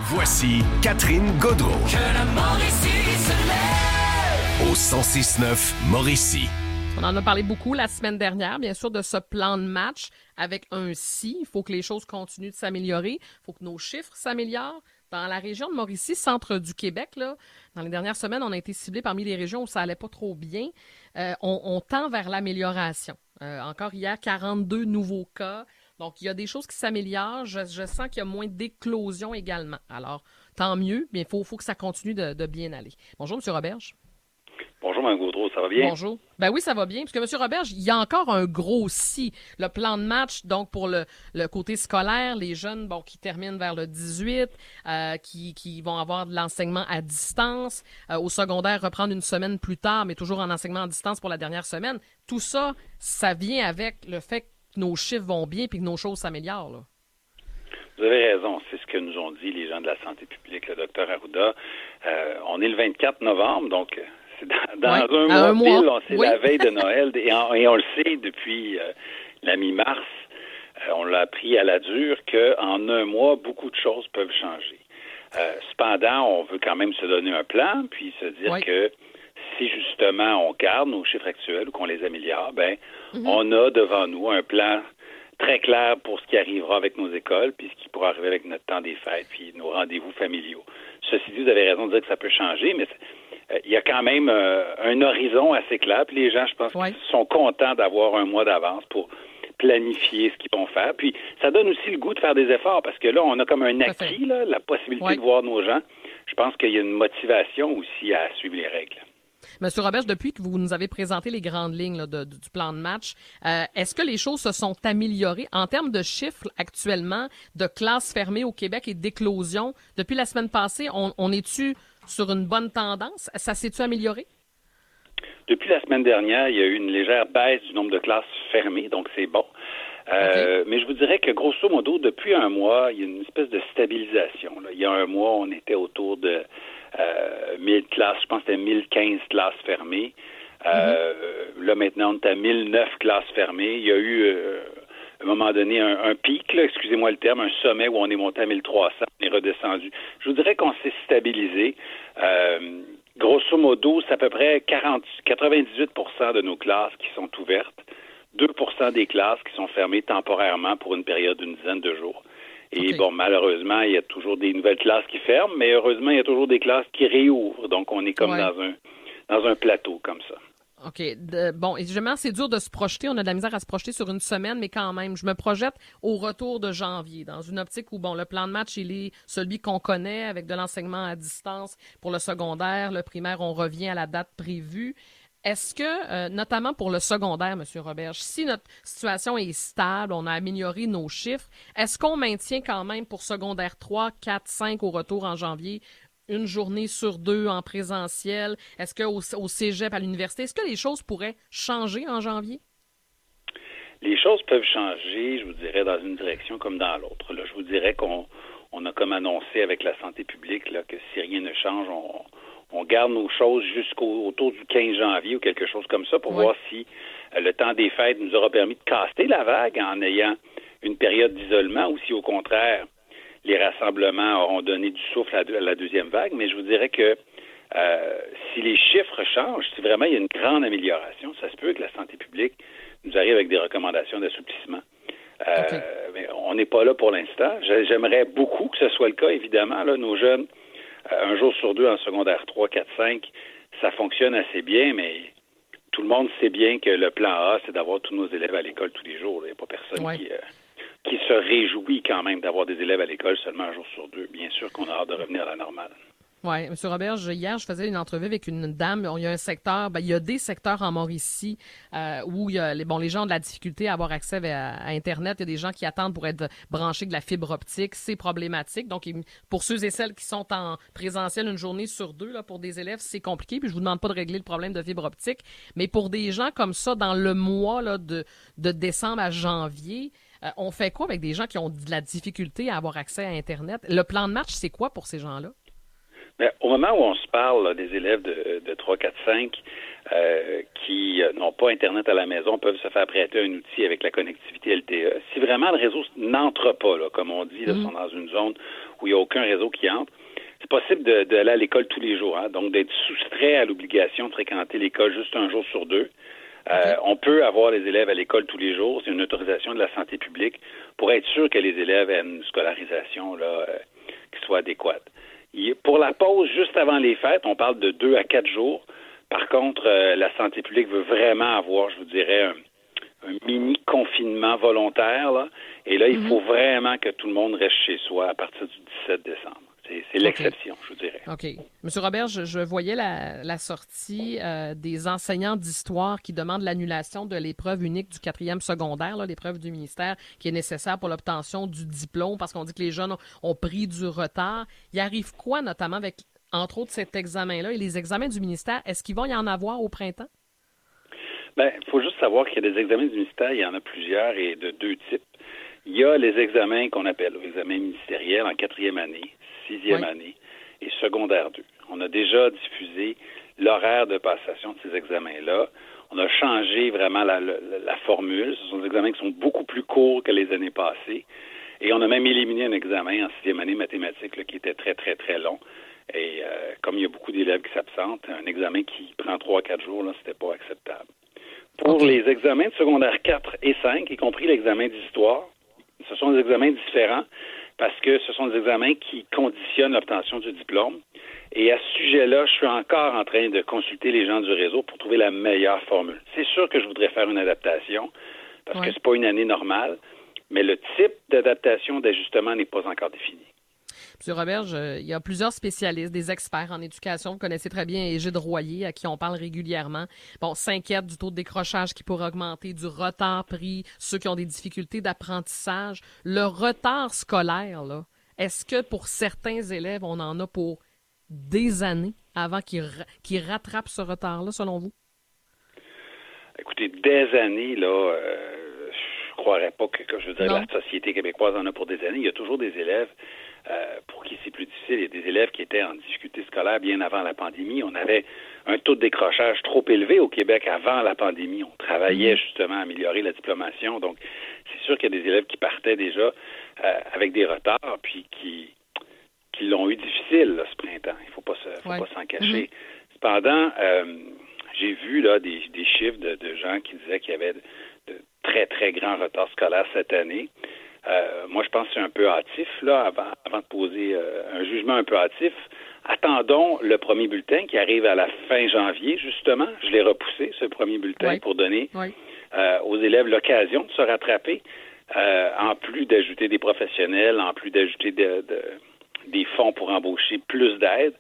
Voici Catherine Gaudreau. Que la Mauricie se lève. Au 106.9 Mauricie. On en a parlé beaucoup la semaine dernière, bien sûr, de ce plan de match avec un si. Il faut que les choses continuent de s'améliorer. Il faut que nos chiffres s'améliorent. Dans la région de Mauricie, centre du Québec, là, dans les dernières semaines, on a été ciblé parmi les régions où ça allait pas trop bien. On tend vers l'amélioration. Encore hier, 42 nouveaux cas. Donc, il y a des choses qui s'améliorent. Je sens qu'il y a moins d'éclosions également. Alors, tant mieux, mais il faut que ça continue de bien aller. Bonjour, M. Roberge. Bonjour, Mme Gaudreau, ça va bien? Bonjour. Ben oui, ça va bien. Parce que, M. Roberge, il y a encore un gros si. Le plan de match, donc, pour le côté scolaire, les jeunes, bon, qui terminent vers le 18, qui vont avoir de l'enseignement à distance. Au secondaire, reprendre une semaine plus tard, mais toujours en enseignement à distance pour la dernière semaine. Tout ça, ça vient avec le fait que nos chiffres vont bien et que nos choses s'améliorent, là. Vous avez raison, c'est ce que nous ont dit les gens de la santé publique, le Dr Arruda. On est le 24 novembre, donc c'est dans un mois pile, c'est la veille de Noël, et on le sait depuis la mi-mars, on l'a appris à la dure qu'en un mois, beaucoup de choses peuvent changer. Cependant, on veut quand même se donner un plan, puis se dire que si justement on garde nos chiffres actuels ou qu'on les améliore, on a devant nous un plan très clair pour ce qui arrivera avec nos écoles, puis ce qui pourra arriver avec notre temps des fêtes, puis nos rendez-vous familiaux. Ceci dit, vous avez raison de dire que ça peut changer, mais il y a quand même un horizon assez clair, puis les gens, je pense, sont contents d'avoir un mois d'avance pour planifier ce qu'ils vont faire. Puis ça donne aussi le goût de faire des efforts, parce que là, on a comme un acquis, là, la possibilité de voir nos gens. Je pense qu'il y a une motivation aussi à suivre les règles. Monsieur Roberge, depuis que vous nous avez présenté les grandes lignes là, du plan de match, est-ce que les choses se sont améliorées en termes de chiffres actuellement, de classes fermées au Québec et d'éclosion? Depuis la semaine passée, on est-tu sur une bonne tendance? Ça s'est-tu amélioré? Depuis la semaine dernière, il y a eu une légère baisse du nombre de classes fermées, donc c'est bon. Mais je vous dirais que grosso modo, depuis un mois, il y a une espèce de stabilisation. Là. Il y a un mois, on était autour de 1000 classes, je pense que c'était 1015 classes fermées. Là, maintenant, on est à 1009 classes fermées. Il y a eu, à un moment donné, un pic, là, excusez-moi le terme, un sommet où on est monté à 1300, on est redescendu. Je vous dirais qu'on s'est stabilisé. Grosso modo, c'est à peu près 98% de nos classes qui sont ouvertes, 2% des classes qui sont fermées temporairement pour une période d'une dizaine de jours. Et bon, malheureusement, il y a toujours des nouvelles classes qui ferment, mais heureusement, il y a toujours des classes qui réouvrent. Donc, on est comme dans un plateau comme ça. OK. Bon, évidemment, c'est dur de se projeter. On a de la misère à se projeter sur une semaine, mais quand même, je me projette au retour de janvier, dans une optique où, bon, le plan de match, il est celui qu'on connaît, avec de l'enseignement à distance pour le secondaire. Le primaire, on revient à la date prévue. Est-ce que, notamment pour le secondaire, M. Roberge, si notre situation est stable, on a amélioré nos chiffres, est-ce qu'on maintient quand même pour secondaire 3, 4, 5 au retour en janvier, une journée sur 2 en présentiel? Est-ce qu'au cégep, à l'université, est-ce que les choses pourraient changer en janvier? Les choses peuvent changer, je vous dirais, dans une direction comme dans l'autre. Là, je vous dirais qu'on a comme annoncé avec la santé publique là, que si rien ne change, on garde nos choses autour du 15 janvier ou quelque chose comme ça pour voir si le temps des fêtes nous aura permis de casser la vague en ayant une période d'isolement ou si au contraire les rassemblements auront donné du souffle à la deuxième vague. Mais je vous dirais que si les chiffres changent, si vraiment il y a une grande amélioration, ça se peut que la santé publique nous arrive avec des recommandations d'assouplissement. Mais on n'est pas là pour l'instant. J'aimerais beaucoup que ce soit le cas, évidemment. Là, nos jeunes, un jour sur 2 en secondaire 3, 4, 5, ça fonctionne assez bien, mais tout le monde sait bien que le plan A, c'est d'avoir tous nos élèves à l'école tous les jours. Il n'y a pas personne qui se réjouit quand même d'avoir des élèves à l'école seulement un jour sur 2. Bien sûr qu'on a hâte de revenir à la normale. Oui, M. Roberge, hier, je faisais une entrevue avec une dame. Il y a un secteur, il y a des secteurs en Mauricie où il y a les gens ont de la difficulté à avoir accès à Internet. Il y a des gens qui attendent pour être branchés de la fibre optique. C'est problématique. Donc, pour ceux et celles qui sont en présentiel une journée sur 2, là, pour des élèves, c'est compliqué. Puis, je vous demande pas de régler le problème de fibre optique. Mais pour des gens comme ça, dans le mois là, de décembre à janvier, on fait quoi avec des gens qui ont de la difficulté à avoir accès à Internet? Le plan de match, c'est quoi pour ces gens-là? Mais au moment où on se parle là, des élèves de 3, 4, 5 qui n'ont pas Internet à la maison peuvent se faire prêter un outil avec la connectivité LTE. Si vraiment le réseau n'entre pas, là, comme on dit, là, sont dans une zone où il n'y a aucun réseau qui entre, c'est possible d'aller à l'école tous les jours, hein, donc d'être soustrait à l'obligation de fréquenter l'école juste un jour sur deux. On peut avoir les élèves à l'école tous les jours. C'est une autorisation de la santé publique pour être sûr que les élèves aient une scolarisation là, qui soit adéquate. Pour la pause, juste avant les fêtes, on parle de 2 à 4 jours. Par contre, la santé publique veut vraiment avoir, je vous dirais, un mini-confinement volontaire. Là. Et là, il faut vraiment que tout le monde reste chez soi à partir du 17 décembre. C'est l'exception, je vous dirais. OK. Monsieur Robert, je voyais la sortie des enseignants d'histoire qui demandent l'annulation de l'épreuve unique du 4e secondaire, là, l'épreuve du ministère qui est nécessaire pour l'obtention du diplôme parce qu'on dit que les jeunes ont pris du retard. Il arrive quoi, notamment avec, entre autres, cet examen-là et les examens du ministère? Est-ce qu'il va y en avoir au printemps? Bien, il faut juste savoir qu'il y a des examens du ministère, il y en a plusieurs et de 2 types. Il y a les examens qu'on appelle les examens ministériels en 4e année, 6e année et secondaire 2. On a déjà diffusé l'horaire de passation de ces examens-là. On a changé vraiment la formule. Ce sont des examens qui sont beaucoup plus courts que les années passées. Et on a même éliminé un examen en 6e année mathématiques là, qui était très, très, très long. Et comme il y a beaucoup d'élèves qui s'absentent, un examen qui prend 3 à 4 jours, là, c'était pas acceptable. Pour les examens de secondaire 4 et 5, y compris l'examen d'histoire, ce sont des examens différents parce que ce sont des examens qui conditionnent l'obtention du diplôme. Et à ce sujet-là, je suis encore en train de consulter les gens du réseau pour trouver la meilleure formule. C'est sûr que je voudrais faire une adaptation parce que c'est pas une année normale, mais le type d'adaptation, d'ajustement n'est pas encore défini. M. Roberge, il y a plusieurs spécialistes, des experts en éducation. Vous connaissez très bien Égide Royer, à qui on parle régulièrement. Bon, s'inquiète du taux de décrochage qui pourrait augmenter, du retard pris, ceux qui ont des difficultés d'apprentissage. Le retard scolaire, là, est-ce que pour certains élèves, on en a pour des années avant qu'ils rattrapent ce retard-là, selon vous? Écoutez, des années, là, je croirais pas que je veux dire, la société québécoise en a pour des années. Il y a toujours des élèves pour qui c'est plus difficile. Il y a des élèves qui étaient en difficulté scolaire bien avant la pandémie. On avait un taux de décrochage trop élevé au Québec avant la pandémie. On travaillait justement à améliorer la diplomation. Donc, c'est sûr qu'il y a des élèves qui partaient déjà avec des retards, puis qui l'ont eu difficile là, ce printemps. Il ne faut pas s'en cacher. Cependant, j'ai vu là des chiffres de gens qui disaient qu'il y avait de très, très grands retards scolaires cette année. Moi, je pense que c'est un peu hâtif, là, avant de poser un jugement un peu hâtif. Attendons le premier bulletin qui arrive à la fin janvier, justement. Je l'ai repoussé, ce premier bulletin, pour donner aux élèves l'occasion de se rattraper, en plus d'ajouter des professionnels, en plus d'ajouter des fonds pour embaucher plus d'aide.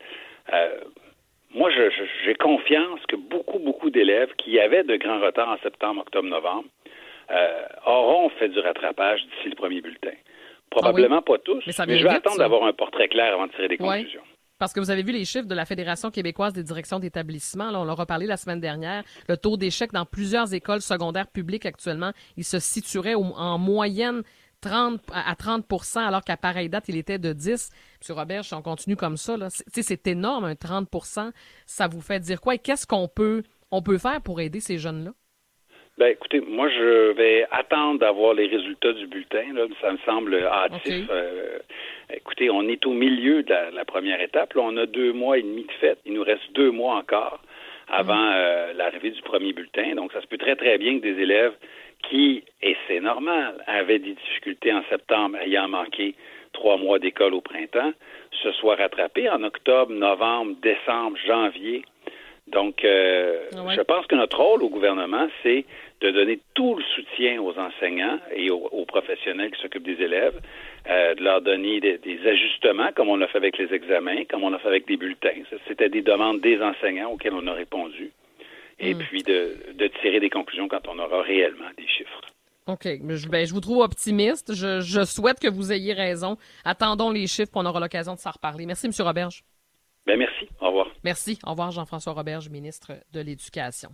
Moi, j'ai confiance que beaucoup d'élèves qui avaient de grands retards en septembre, octobre, novembre, auront fait du rattrapage d'ici le premier bulletin. Probablement pas tous, mais je vais attendre d'avoir un portrait clair avant de tirer des conclusions. Parce que vous avez vu les chiffres de la Fédération québécoise des directions d'établissement. Là, on en a reparlé la semaine dernière. Le taux d'échec dans plusieurs écoles secondaires publiques actuellement, il se situerait en moyenne 30 alors qu'à pareille date, il était de 10. M. Robert, si on continue comme ça, là, c'est énorme, un 30 %. Ça vous fait dire quoi? Et qu'est-ce qu'on peut faire pour aider ces jeunes-là? Ben, écoutez, moi, je vais attendre d'avoir les résultats du bulletin. Là. Ça me semble hâtif. Écoutez, on est au milieu de la première étape. Là, on a 2 mois et demi de fête. Il nous reste 2 mois encore avant l'arrivée du premier bulletin. Donc, ça se peut très, très bien que des élèves qui, et c'est normal, avaient des difficultés en septembre ayant manqué 3 mois d'école au printemps, se soient rattrapés en octobre, novembre, décembre, janvier. Donc, je pense que notre rôle au gouvernement, c'est de donner tout le soutien aux enseignants et aux professionnels qui s'occupent des élèves, de leur donner des ajustements, comme on l'a fait avec les examens, comme on l'a fait avec des bulletins. C'était des demandes des enseignants auxquelles on a répondu. Et puis de tirer des conclusions quand on aura réellement des chiffres. OK. Je vous trouve optimiste. Je souhaite que vous ayez raison. Attendons les chiffres, puis on aura l'occasion de s'en reparler. Merci, M. Roberge. Merci. Au revoir. Merci. Au revoir, Jean-François Roberge, ministre de l'Éducation.